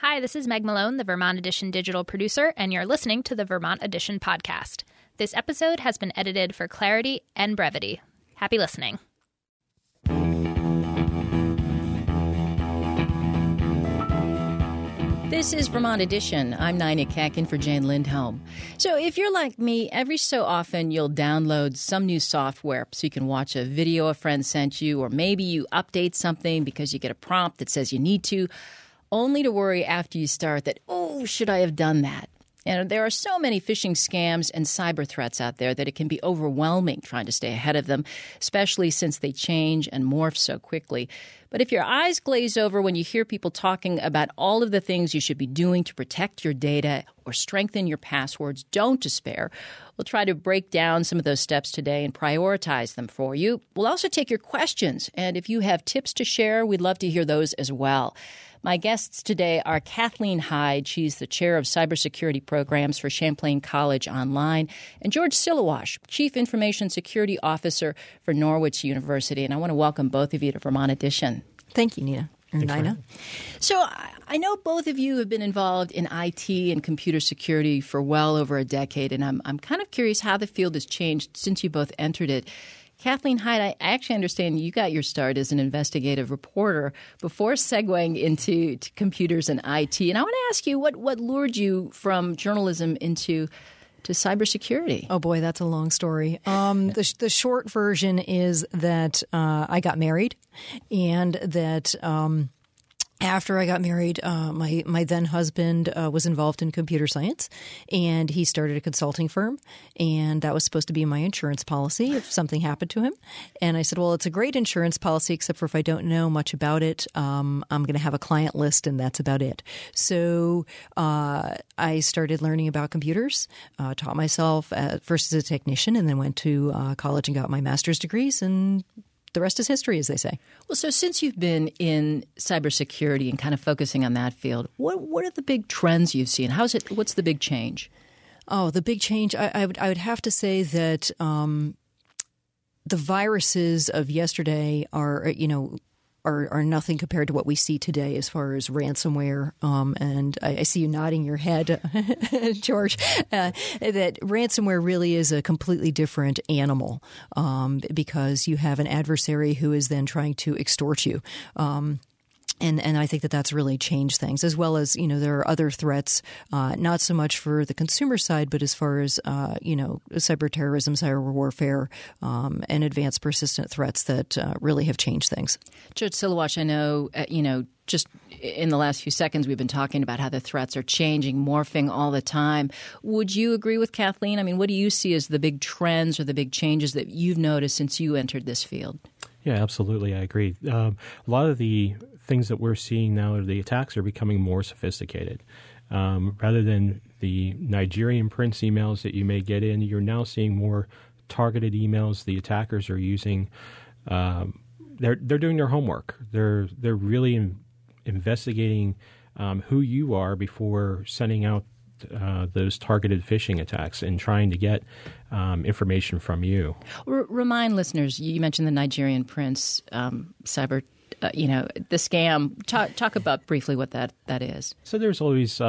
Hi, this is Meg Malone, the Vermont Edition digital producer, and you're listening to the Vermont Edition podcast. This episode has been edited for clarity and brevity. Happy listening. This is Vermont Edition. I'm Nina Kakin for Jane Lindholm. So if you're like me, every so often you'll download some new software so you can watch a video a friend sent you, or maybe you update something because you get a prompt that says you need to, only to worry after you start that, oh, should I have done that? And there are so many phishing scams and cyber threats out there that it can be overwhelming trying to stay ahead of them, especially since they change and morph so quickly. But if your eyes glaze over when you hear people talking about all of the things you should be doing to protect your data or strengthen your passwords, don't despair. We'll try to break down some of those steps today and prioritize them for you. We'll also take your questions, and if you have tips to share, we'd love to hear those as well. My guests today are Kathleen Hyde. She's the chair of cybersecurity programs for Champlain College Online, and George Silawash, Chief Information Security Officer for Norwich University. And I want to welcome both of you to Vermont Edition. Thank you, Nina. Nina. So I know both of you have been involved in IT and computer security for well over a decade, and I'm kind of curious how the field has changed since you both entered it. Kathleen Hyde, I actually understand you got your start as an investigative reporter before segueing into computers and IT. And I want to ask you, what lured you from journalism into cybersecurity? Oh, boy, that's a long story. The short version is that I got married, and that after I got married, my then husband was involved in computer science, and he started a consulting firm, and that was supposed to be my insurance policy if something happened to him. And I said, well, it's a great insurance policy, except for if I don't know much about it, I'm going to have a client list, and that's about it. So I started learning about computers, taught myself first as a technician, and then went to college and got my master's degrees, and the rest is history, as they say. Well, so since you've been in cybersecurity and kind of focusing on that field, what are the big trends you've seen? What's the big change? Oh, the big change, I would have to say that the viruses of yesterday are nothing compared to what we see today as far as ransomware. And I see you nodding your head, George, that ransomware really is a completely different animal because you have an adversary who is then trying to extort you. And I think that that's really changed things, as well as, there are other threats, not so much for the consumer side, but as far as, cyber terrorism, cyber warfare, and advanced persistent threats that really have changed things. Judge Silawash, I know, just in the last few seconds, we've been talking about how the threats are changing, morphing all the time. Would you agree with Kathleen? I mean, what do you see as the big trends or the big changes that you've noticed since you entered this field? Yeah, absolutely. I agree. A lot of the things that we're seeing now, the attacks are becoming more sophisticated. Rather than the Nigerian prince emails that you may get in, you're now seeing more targeted emails. The attackers are using. They're doing their homework. They're really investigating who you are before sending out those targeted phishing attacks and trying to get information from you. Remind listeners, you mentioned the Nigerian prince cyber, the scam. Talk about briefly what that is. So there's always,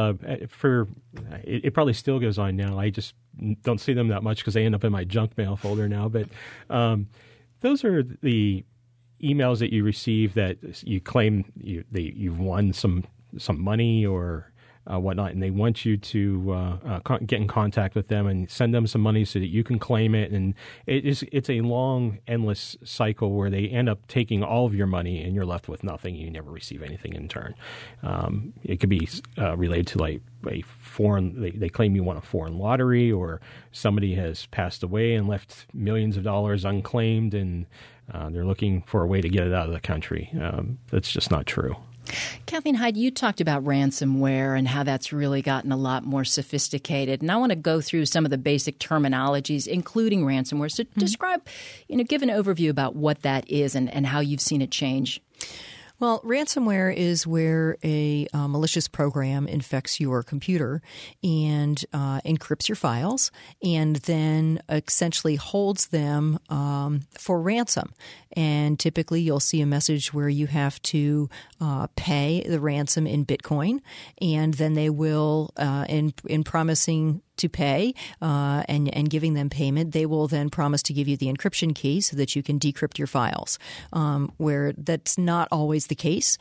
it probably still goes on now. I just don't see them that much because they end up in my junk mail folder now. But those are the emails that you receive that you claim you've won some money or whatnot, and they want you to get in contact with them and send them some money so that you can claim it. And it's a long, endless cycle where they end up taking all of your money and you're left with nothing. You never receive anything in turn. It could be related to like a foreign. They claim you won a foreign lottery, or somebody has passed away and left millions of dollars unclaimed, and they're looking for a way to get it out of the country. That's just not true. Kathleen Hyde, you talked about ransomware and how that's really gotten a lot more sophisticated. And I want to go through some of the basic terminologies, including ransomware. So describe, give an overview about what that is and how you've seen it change. Well, ransomware is where a malicious program infects your computer and encrypts your files and then essentially holds them for ransom. And typically you'll see a message where you have to pay the ransom in Bitcoin, and then they will, in promising to pay and giving them payment, they will then promise to give you the encryption key so that you can decrypt your files, where that's not always the case.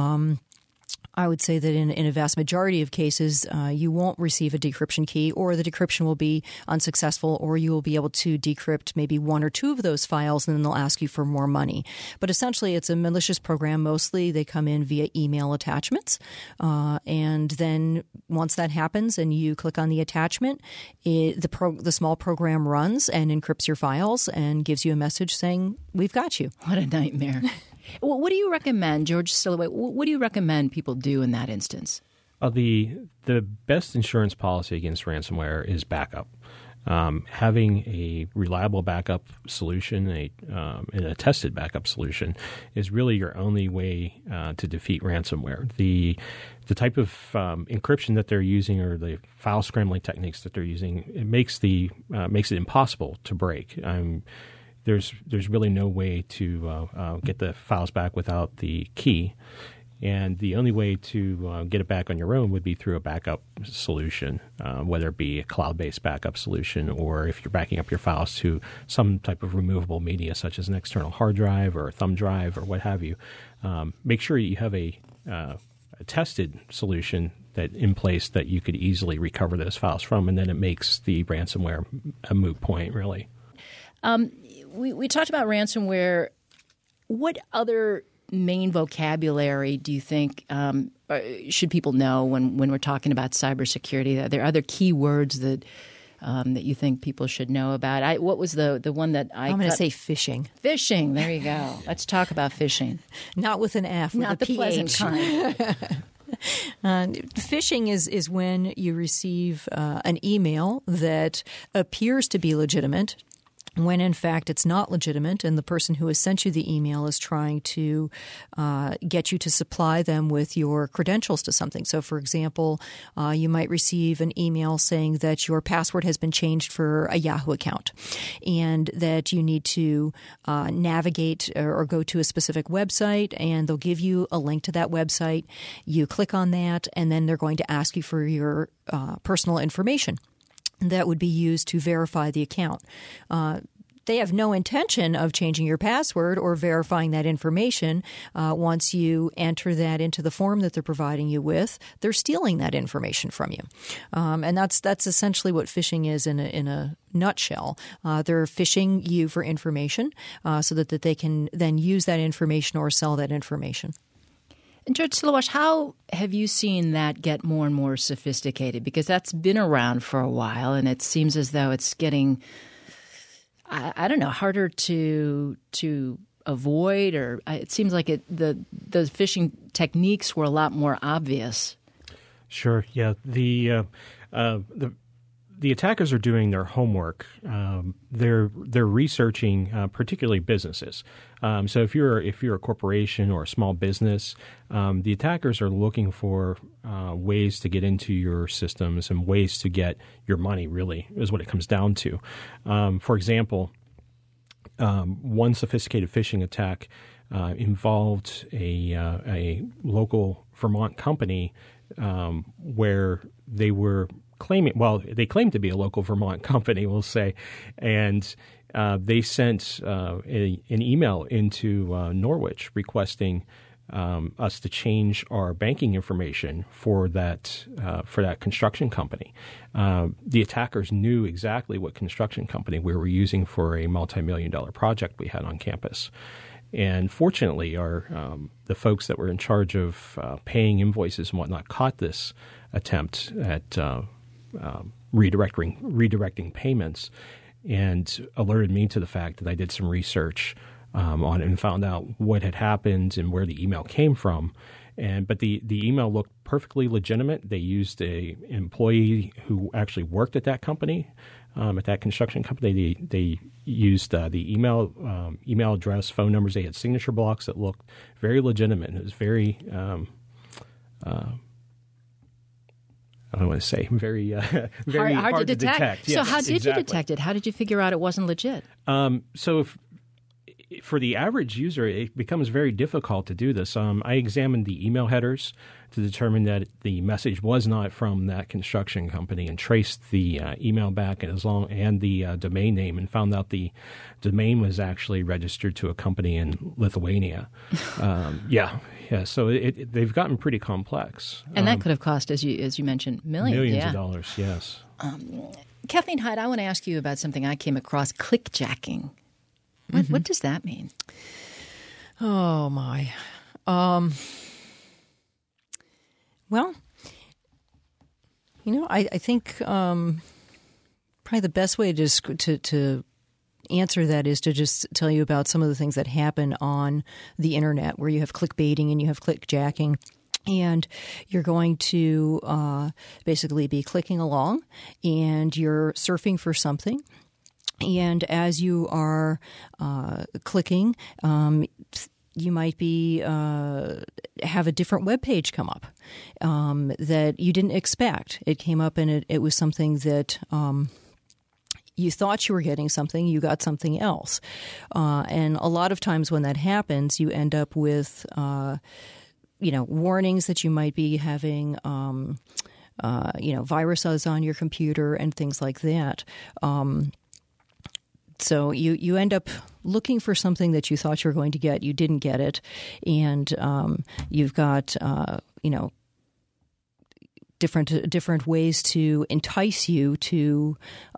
I would say that in a vast majority of cases, you won't receive a decryption key, or the decryption will be unsuccessful, or you will be able to decrypt maybe one or two of those files, and then they'll ask you for more money. But essentially, it's a malicious program. Mostly they come in via email attachments. And then once that happens and you click on the attachment, the small program runs and encrypts your files and gives you a message saying, "We've got you." What a nightmare. What do you recommend, George Silloway, what do you recommend people do in that instance? The best insurance policy against ransomware is backup. Having a reliable backup solution, and a tested backup solution, is really your only way to defeat ransomware. The type of encryption that they're using, or the file scrambling techniques that they're using, it makes it impossible to break. There's really no way to get the files back without the key, and the only way to get it back on your own would be through a backup solution, whether it be a cloud-based backup solution, or if you're backing up your files to some type of removable media, such as an external hard drive or a thumb drive or what have you. Make sure you have a tested solution that in place that you could easily recover those files from, and then it makes the ransomware a moot point, really. We talked about ransomware. What other main vocabulary do you think should people know when we're talking about cybersecurity? Are there other key words that you think people should know about? What was the one that I'm going to say phishing. Phishing. There you go. Let's talk about phishing. Not with an F. Not with the a pleasant kind. Phishing is when you receive an email that appears to be legitimate, when in fact it's not legitimate, and the person who has sent you the email is trying to get you to supply them with your credentials to something. So, for example, you might receive an email saying that your password has been changed for a Yahoo account, and that you need to navigate or go to a specific website, and they'll give you a link to that website. You click on that, and then they're going to ask you for your personal information that would be used to verify the account. They have no intention of changing your password or verifying that information. Once you enter that into the form that they're providing you with, they're stealing that information from you. And that's essentially what phishing is in a nutshell. They're phishing you for information so that they can then use that information or sell that information. And George Silawash, how have you seen that get more and more sophisticated? Because that's been around for a while, and it seems as though it's getting, I don't know, harder to avoid, or it seems like the phishing techniques were a lot more obvious. Sure. Yeah. The attackers are doing their homework. They're researching, particularly businesses. So if you're a corporation or a small business, the attackers are looking for ways to get into your systems and ways to get your money. Really, is what it comes down to. For example, one sophisticated phishing attack involved a local Vermont company where they were they claimed to be a local Vermont company, we'll say, and they sent an email into Norwich requesting us to change our banking information for that construction company. The attackers knew exactly what construction company we were using for a multi-million-dollar project we had on campus. And fortunately, the folks that were in charge of paying invoices and whatnot caught this attempt at redirecting payments, and alerted me to the fact that I did some research on it and found out what had happened and where the email came from. But the email looked perfectly legitimate. They used an employee who actually worked at that company, at that construction company. They used the email address, phone numbers. They had signature blocks that looked very legitimate. And it was very, I don't want to say very, very hard to detect. So Yes, how did exactly. you detect it? How did you figure out it wasn't legit? For the average user, it becomes very difficult to do this. I examined the email headers to determine that the message was not from that construction company, and traced the email back and the domain name, and found out the domain was actually registered to a company in Lithuania. So they've gotten pretty complex. And that could have cost, as you mentioned, millions of dollars. Yes. Kathleen Hyde, I want to ask you about something I came across: clickjacking. What does that mean? Oh, my. Well, I think probably the best way to answer that is to just tell you about some of the things that happen on the internet, where you have clickbaiting and you have clickjacking. And you're going to basically be clicking along, and you're surfing for something. And as you are clicking, you might have a different web page come up that you didn't expect. It came up, and it was something that you thought you were getting something, you got something else. And a lot of times when that happens, you end up with warnings that you might be having viruses on your computer and things like that. So you end up looking for something that you thought you were going to get. You didn't get it. And you've got, different ways to entice you to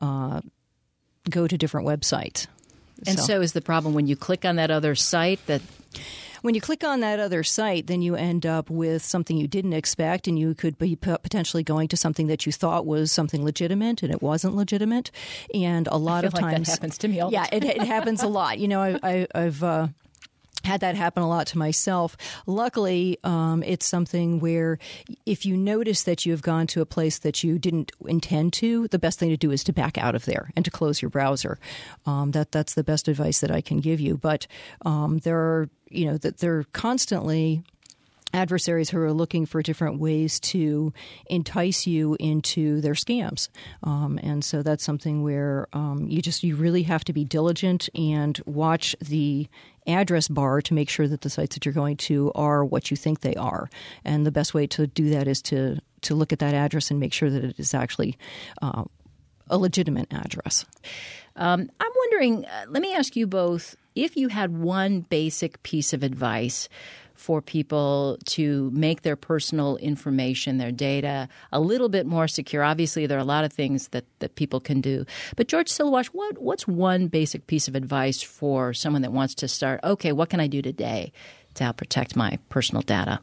go to different websites. And so is the problem when you click on that other site that... When you click on that other site, then you end up with something you didn't expect, and you could be potentially going to something that you thought was something legitimate, and it wasn't legitimate. And a lot of times that happens to me all the time. Yeah, it happens a lot. I've had that happen a lot to myself. Luckily, it's something where if you notice that you've gone to a place that you didn't intend to, the best thing to do is to back out of there and to close your browser. That's the best advice that I can give you. But there are constantly adversaries who are looking for different ways to entice you into their scams. And so that's something where you really have to be diligent and watch the address bar to make sure that the sites that you're going to are what you think they are. And the best way to do that is to look at that address and make sure that it is actually a legitimate address. I'm wondering, let me ask you both, if you had one basic piece of advice for people to make their personal information, their data, a little bit more secure. Obviously, there are a lot of things that people can do. But George Silawash, what's one basic piece of advice for someone that wants to start, okay, what can I do today to help protect my personal data?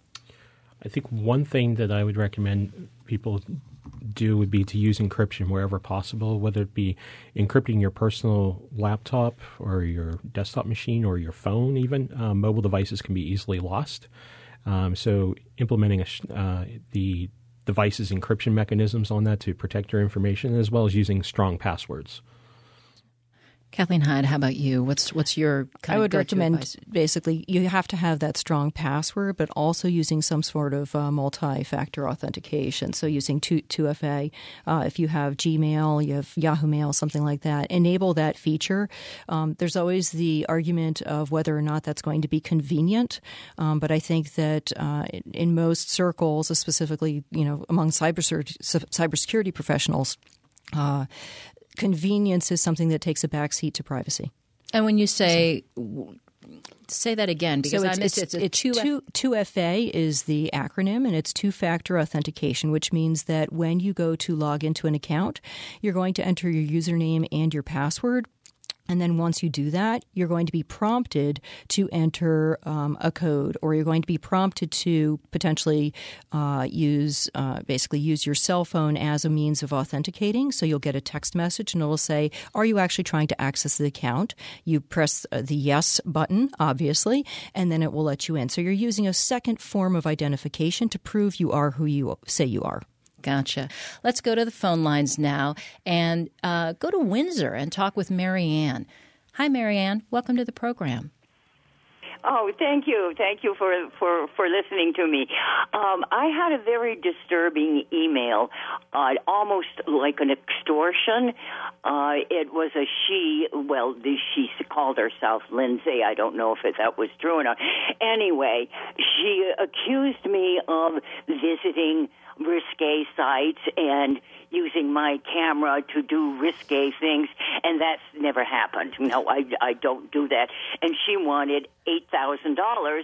I think one thing that I would recommend people do would be to use encryption wherever possible, whether it be encrypting your personal laptop or your desktop machine or your phone even. Mobile devices can be easily lost. So implementing the device's encryption mechanisms on that to protect your information, as well as using strong passwords. Kathleen Hyde, how about you? What's your kind I would of recommend advice? Basically you have to have that strong password, but also using some sort of multi-factor authentication. So using 2FA. If you have Gmail, you have Yahoo Mail, something like that, enable that feature. There's always the argument of whether or not that's going to be convenient, but I think that in most circles, specifically among cybersecurity professionals, convenience is something that takes a backseat to privacy. And when you say that again, because so I missed it. It's 2FA is the acronym, and it's two-factor authentication, which means that when you go to log into an account, you're going to enter your username and your password. And then once you do that, you're going to be prompted to enter a code, or you're going to be prompted to potentially use your cell phone as a means of authenticating. So you'll get a text message and it will say, are you actually trying to access the account? You press the yes button, obviously, and then it will let you in. So you're using a second form of identification to prove you are who you say you are. Gotcha. Let's go to the phone lines now and go to Windsor and talk with Marianne. Hi, Marianne. Welcome to the program. Oh, thank you. Thank you for listening to me. I had a very disturbing email, almost like an extortion. It was a she called herself Lindsay. I don't know if that was true or not. Anyway, she accused me of visiting risque sites and using my camera to do risque things, and that's never happened. No, I don't do that. And she wanted $8,000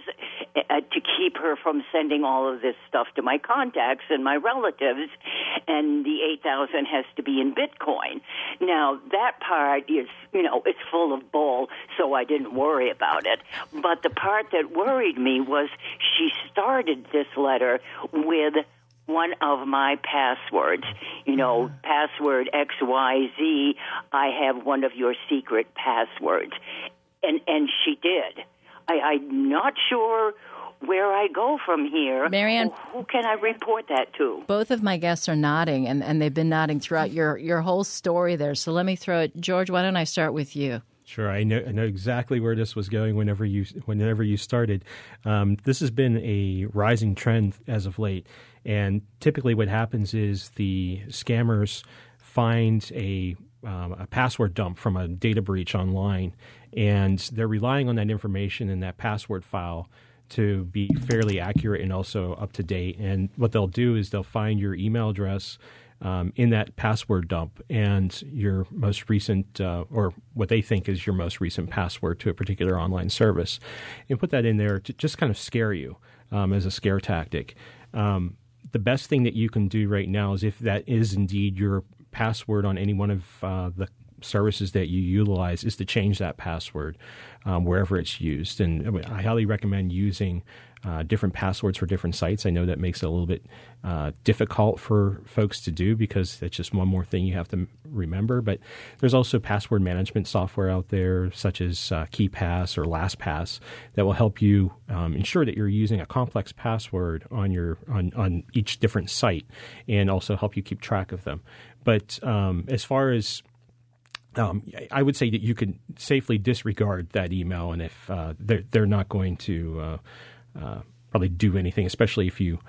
to keep her from sending all of this stuff to my contacts and my relatives, and the $8,000 has to be in Bitcoin. Now, that part is, it's full of bull, so I didn't worry about it. But the part that worried me was she started this letter with one of my passwords, password XYZ, I have one of your secret passwords. And she did. I'm not sure where I go from here. Marianne, who can I report that to? Both of my guests are nodding, and they've been nodding throughout your whole story there. So let me throw it. George, why don't I start with you? Sure, I know exactly where this was going whenever you started. This has been a rising trend as of late, and typically what happens is the scammers find a password dump from a data breach online, and they're relying on that information in that password file to be fairly accurate and also up to date. And what they'll do is they'll find your email address in that password dump and your most recent, or what they think is your most recent password to a particular online service, and put that in there to just kind of scare you as a scare tactic. The best thing that you can do right now is, if that is indeed your password on any one of the services that you utilize, is to change that password wherever it's used. And I highly recommend using different passwords for different sites. I know that makes it a little bit difficult for folks to do because that's just one more thing you have to remember. But there's also password management software out there, such as KeePass or LastPass, that will help you ensure that you're using a complex password on each different site, and also help you keep track of them. But as far as I would say that you can safely disregard that email, and if they're not going to probably do anything, especially if you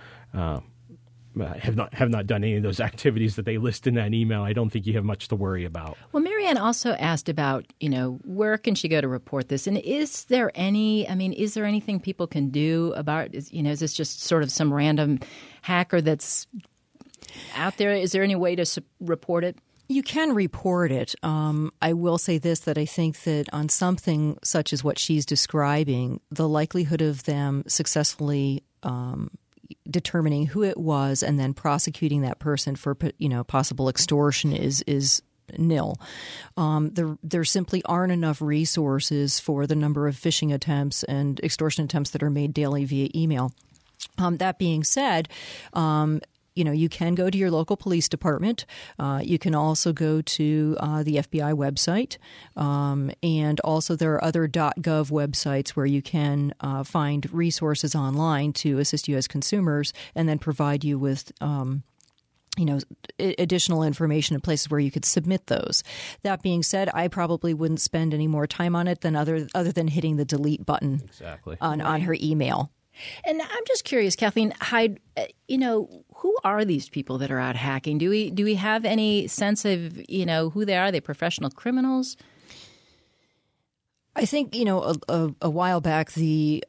have not done any of those activities that they list in that email, I don't think you have much to worry about. Well, Marianne also asked about, where can she go to report this? And is there anything people can do about, is this just sort of some random hacker that's out there? Is there any way to report it? You can report it. I will say this, that I think that on something such as what she's describing, the likelihood of them successfully determining who it was and then prosecuting that person for possible extortion is nil. There simply aren't enough resources for the number of phishing attempts and extortion attempts that are made daily via email. That being said, you can go to your local police department. You can also go to the FBI website. And also there are other .gov websites where you can find resources online to assist you as consumers and then provide you with additional information in places where you could submit those. That being said, I probably wouldn't spend any more time on it than other than hitting the delete button on her email. And I'm just curious, Kathleen Hyde, who are these people that are out hacking? Do we have any sense of, who they are? Are they professional criminals? I think, a while back, the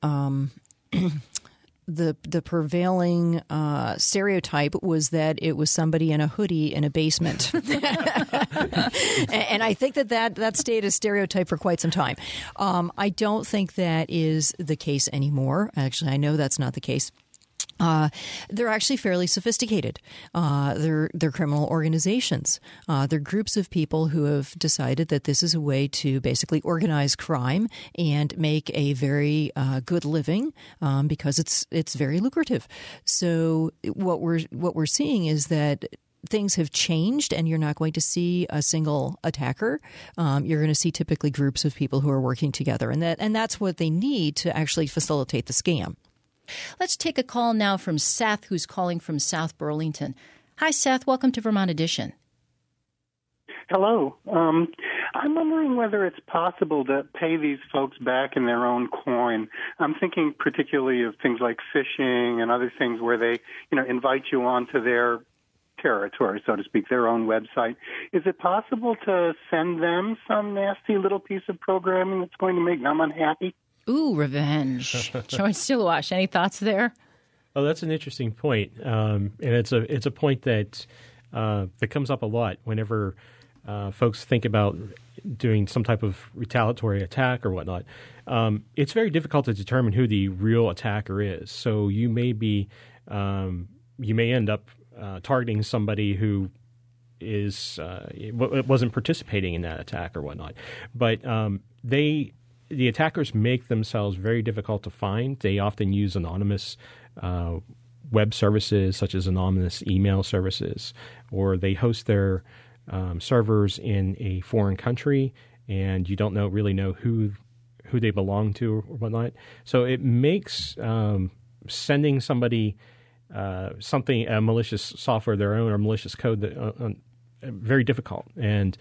prevailing stereotype was that it was somebody in a hoodie in a basement. And I think that stayed a stereotype for quite some time. I don't think that is the case anymore. Actually, I know that's not the case. they're actually fairly sophisticated. They're criminal organizations. They're groups of people who have decided that this is a way to basically organize crime and make a very good living because it's very lucrative. So what we're seeing is that things have changed, and you're not going to see a single attacker. You're going to see typically groups of people who are working together, and that's what they need to actually facilitate the scam. Let's take a call now from Seth, who's calling from South Burlington. Hi, Seth. Welcome to Vermont Edition. Hello. I'm wondering whether it's possible to pay these folks back in their own coin. I'm thinking particularly of things like phishing and other things where they, invite you onto their territory, so to speak, their own website. Is it possible to send them some nasty little piece of programming that's going to make them unhappy? Ooh, revenge. George Stillawash, any thoughts there? Oh, that's an interesting point, and it's a point that comes up a lot whenever folks think about doing some type of retaliatory attack or whatnot. It's very difficult to determine who the real attacker is. So you may end up targeting somebody who wasn't participating in that attack or whatnot, but the attackers make themselves very difficult to find. They often use anonymous web services, such as anonymous email services, or they host their servers in a foreign country, and you don't really know who they belong to or whatnot. So it makes sending somebody a malicious software of their own or malicious code very difficult, and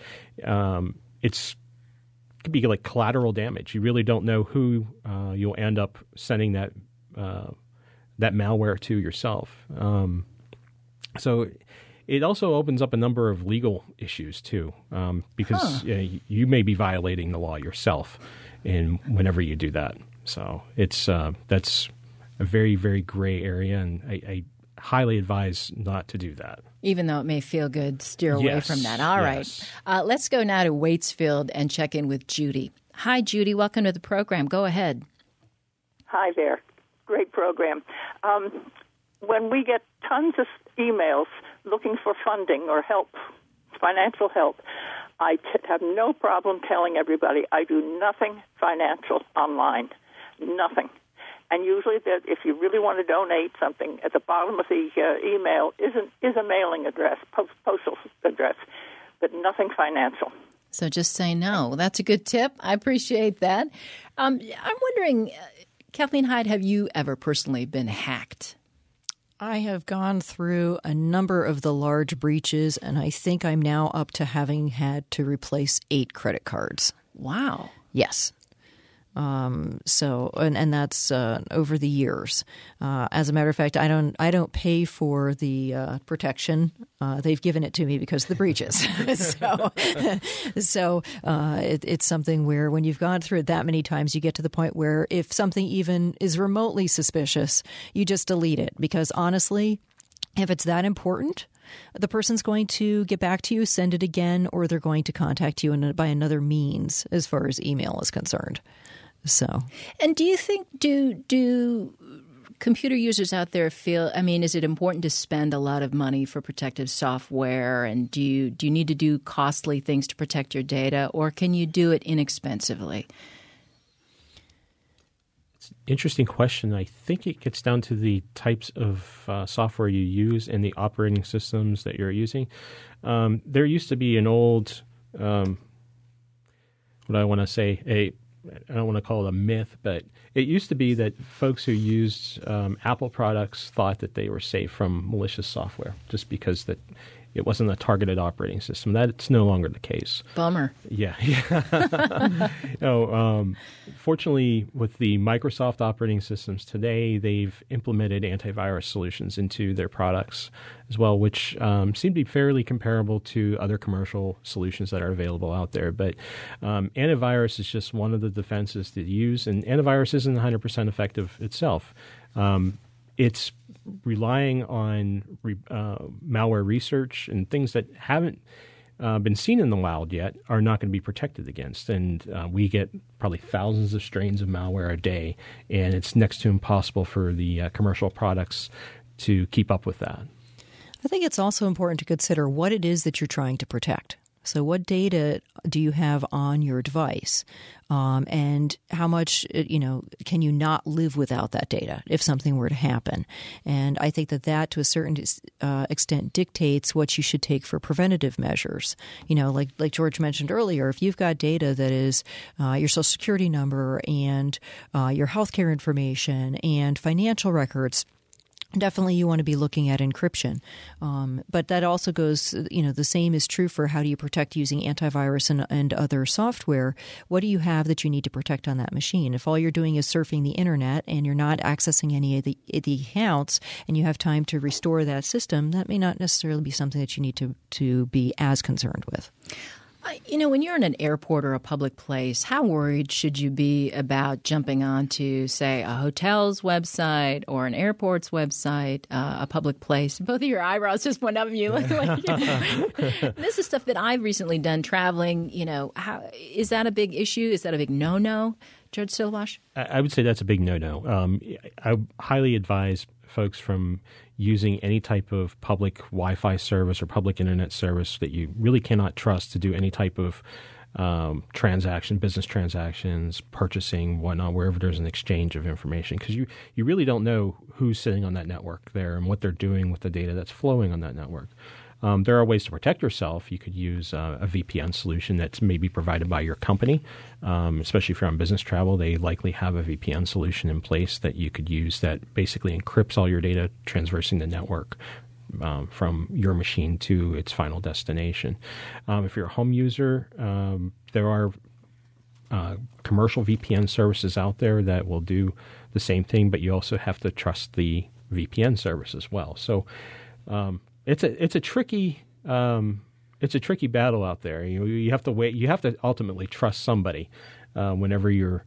it could be like collateral damage. You really don't know who you'll end up sending that malware to yourself. So it also opens up a number of legal issues too, because you may be violating the law yourself whenever you do that. So that's a very, very gray area, and I highly advise not to do that. Even though it may feel good, steer away from that. All right. Let's go now to Waitsfield and check in with Judy. Hi, Judy. Welcome to the program. Go ahead. Hi there. Great program. When we get tons of emails looking for funding or help, financial help, I have no problem telling everybody I do nothing financial online. Nothing. And usually, if you really want to donate something, at the bottom of the email is a mailing address, postal address, but nothing financial. So just say no. That's a good tip. I appreciate that. I'm wondering, Kathleen Hyde, have you ever personally been hacked? I have gone through a number of the large breaches, and I think I'm now up to having had to replace 8 credit cards. Wow. Yes. And that's over the years. As a matter of fact, I don't pay for the protection. They've given it to me because of the breaches. So it's something where when you've gone through it that many times, you get to the point where if something even is remotely suspicious, you just delete it. Because honestly, if it's that important, the person's going to get back to you, send it again, or they're going to contact you by another means as far as email is concerned. So, and do you think do computer users out there feel? I mean, is it important to spend a lot of money for protective software? And do you need to do costly things to protect your data, or can you do it inexpensively? It's an interesting question. I think it gets down to the types of software you use and the operating systems that you're using. There used to be an old, what do I want to say, I don't want to call it a myth, but it used to be that folks who used Apple products thought that they were safe from malicious software just because that it wasn't a targeted operating system. That's no longer the case. Bummer. Yeah. Fortunately, with the Microsoft operating systems today, they've implemented antivirus solutions into their products as well, which seem to be fairly comparable to other commercial solutions that are available out there. But antivirus is just one of the defenses to use, and antivirus isn't 100% effective itself. It's relying on malware research and things that haven't been seen in the wild yet are not going to be protected against. And we get probably thousands of strains of malware a day, and it's next to impossible for the commercial products to keep up with that. I think it's also important to consider what it is that you're trying to protect. So what data do you have on your device? And how much, can you not live without that data if something were to happen? And I think that to a certain extent dictates what you should take for preventative measures. Like George mentioned earlier, if you've got data that is your Social Security number and your healthcare information and financial records, definitely you want to be looking at encryption. But that also goes, the same is true for how do you protect using antivirus and other software. What do you have that you need to protect on that machine? If all you're doing is surfing the internet and you're not accessing any of the accounts and you have time to restore that system, that may not necessarily be something that you need to be as concerned with. When you're in an airport or a public place, how worried should you be about jumping onto, say, a hotel's website or an airport's website, a public place? Both of your eyebrows just went up and you look like this is stuff that I've recently done traveling. Is that a big issue? Is that a big no-no, Judge Silvash? I would say that's a big no-no. I highly advise folks from using any type of public Wi-Fi service or public internet service that you really cannot trust to do any type of business transactions, purchasing, whatnot, wherever there's an exchange of information, because you really don't know who's sitting on that network there and what they're doing with the data that's flowing on that network. There are ways to protect yourself. You could use a VPN solution that's maybe provided by your company, especially if you're on business travel. They likely have a VPN solution in place that you could use that basically encrypts all your data traversing the network from your machine to its final destination. If you're a home user, there are commercial VPN services out there that will do the same thing, but you also have to trust the VPN service as well. So it's a tricky battle out there. You have to wait. You have to ultimately trust somebody whenever you're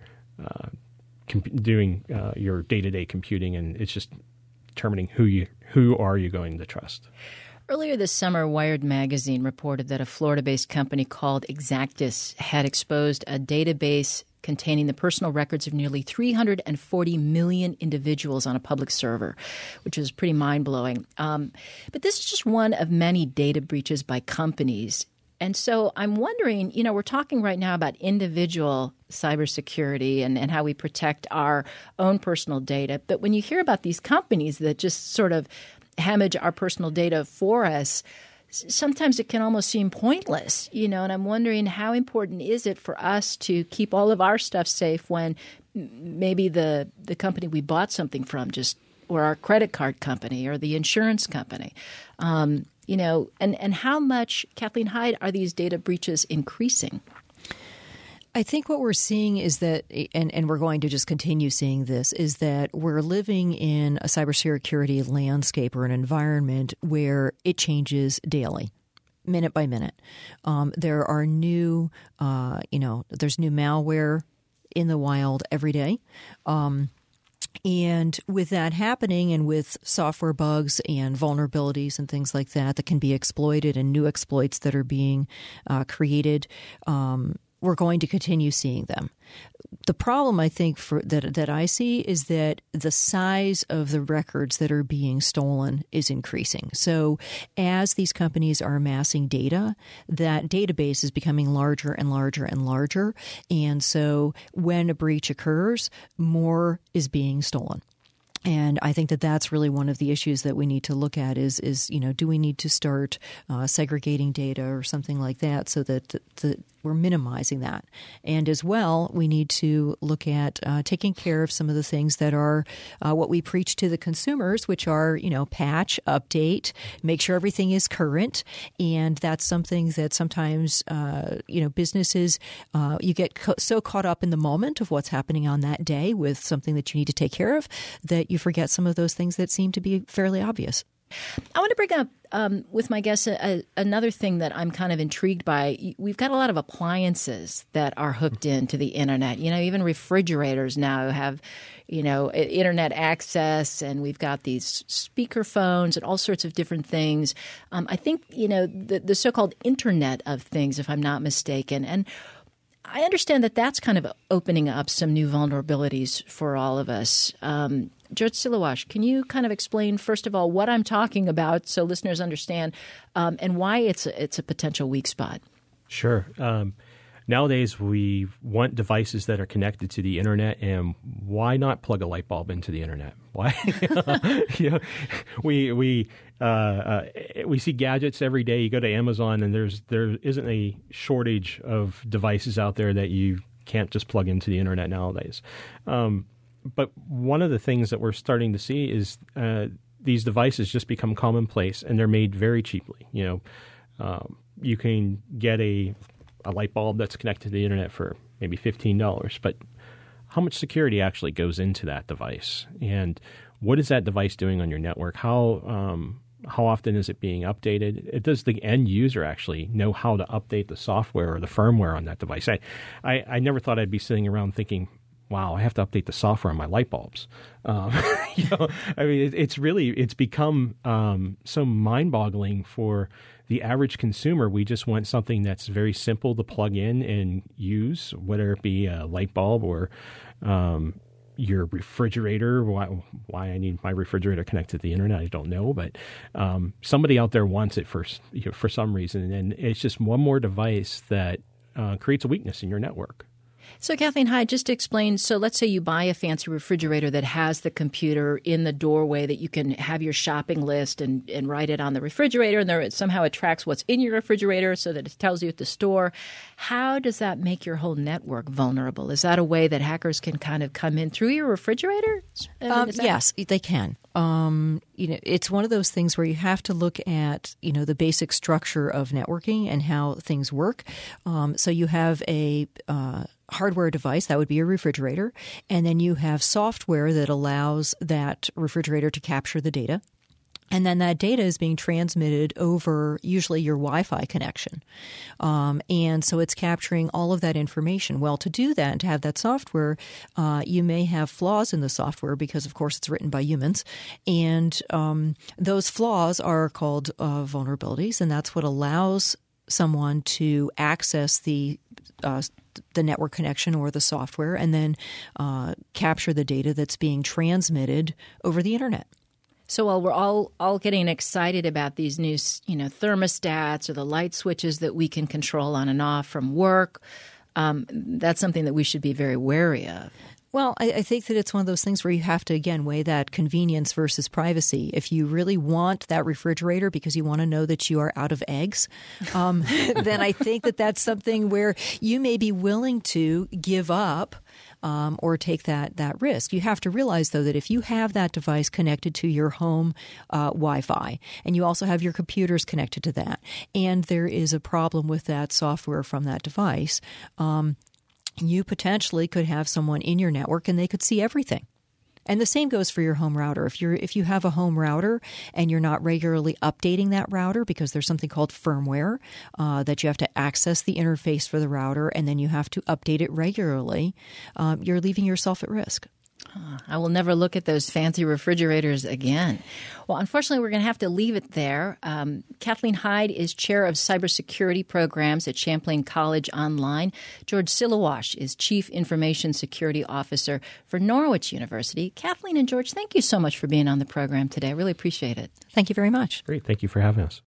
doing your day-to-day computing, and it's just determining who are you going to trust. Earlier this summer, Wired magazine reported that a Florida-based company called Exactus had exposed a database containing the personal records of nearly 340 million individuals on a public server, which is pretty mind-blowing. But this is just one of many data breaches by companies. And so I'm wondering, we're talking right now about individual cybersecurity and how we protect our own personal data. But when you hear about these companies that just sort of hemorrhage our personal data for us, sometimes it can almost seem pointless, and I'm wondering how important is it for us to keep all of our stuff safe when maybe the company we bought something from or our credit card company or the insurance company, and how much, Kathleen Hyde, are these data breaches increasing? I think what we're seeing is that, and we're going to just continue seeing this, is that we're living in a cybersecurity landscape or an environment where it changes daily, minute by minute. There are new, there's new malware in the wild every day. And with that happening and with software bugs and vulnerabilities and things like that can be exploited and new exploits that are being created, we're going to continue seeing them. The problem, I think, that I see is that the size of the records that are being stolen is increasing. So as these companies are amassing data, that database is becoming larger and larger and larger. And so when a breach occurs, more is being stolen. And I think that that's really one of the issues that we need to look at is do we need to start segregating data or something like that so that we're minimizing that. And as well, we need to look at taking care of some of the things that are what we preach to the consumers, which are, patch, update, make sure everything is current. And that's something that sometimes, businesses, you get so caught up in the moment of what's happening on that day with something that you need to take care of that you forget some of those things that seem to be fairly obvious. I want to bring up with my guests another thing that I'm kind of intrigued by. We've got a lot of appliances that are hooked into the internet. Even refrigerators now have, internet access, and we've got these speaker phones and all sorts of different things. I think, the so-called Internet of Things, if I'm not mistaken. And I understand that that's kind of opening up some new vulnerabilities for all of us. George Silawash, can you kind of explain, first of all, what I'm talking about so listeners understand and why it's a potential weak spot? Sure. Nowadays, we want devices that are connected to the internet, and why not plug a light bulb into the internet? Why? We see gadgets every day. You go to Amazon, and there isn't a shortage of devices out there that you can't just plug into the internet nowadays. But one of the things that we're starting to see is these devices just become commonplace, and they're made very cheaply. You can get a light bulb that's connected to the internet for maybe $15, but how much security actually goes into that device? And what is that device doing on your network? How often is it being updated? Does the end user actually know how to update the software or the firmware on that device? I never thought I'd be sitting around thinking, wow, I have to update the software on my light bulbs. It's become so mind-boggling for the average consumer. We just want something that's very simple to plug in and use, whether it be a light bulb or your refrigerator. Why I need my refrigerator connected to the internet, I don't know, but somebody out there wants it for some reason, and it's just one more device that creates a weakness in your network. So, Kathleen Hyde, just to explain, so let's say you buy a fancy refrigerator that has the computer in the doorway that you can have your shopping list and write it on the refrigerator, and it somehow tracks what's in your refrigerator so that it tells you at the store. How does that make your whole network vulnerable? Is that a way that hackers can kind of come in through your refrigerator? Yes, they can. It's one of those things where you have to look at, the basic structure of networking and how things work. So you have a hardware device, that would be a refrigerator, and then you have software that allows that refrigerator to capture the data. And then that data is being transmitted over usually your Wi-Fi connection. And so it's capturing all of that information. Well, to do that, to have that software, you may have flaws in the software because, of course, it's written by humans. And those flaws are called vulnerabilities, and that's what allows someone to access the network connection or the software and then capture the data that's being transmitted over the internet. So while we're all getting excited about these new, thermostats or the light switches that we can control on and off from work, that's something that we should be very wary of. Well, I think that it's one of those things where you have to, again, weigh that convenience versus privacy. If you really want that refrigerator because you want to know that you are out of eggs, then I think that that's something where you may be willing to give up or take that risk. You have to realize, though, that if you have that device connected to your home Wi-Fi and you also have your computers connected to that, and there is a problem with that software from that device, you potentially could have someone in your network and they could see everything. And the same goes for your home router. If you have a home router and you're not regularly updating that router because there's something called firmware that you have to access the interface for the router and then you have to update it regularly, you're leaving yourself at risk. I will never look at those fancy refrigerators again. Well, unfortunately, we're going to have to leave it there. Kathleen Hyde is chair of cybersecurity programs at Champlain College Online. George Silawash is chief information security officer for Norwich University. Kathleen and George, thank you so much for being on the program today. I really appreciate it. Thank you very much. Great. Thank you for having us.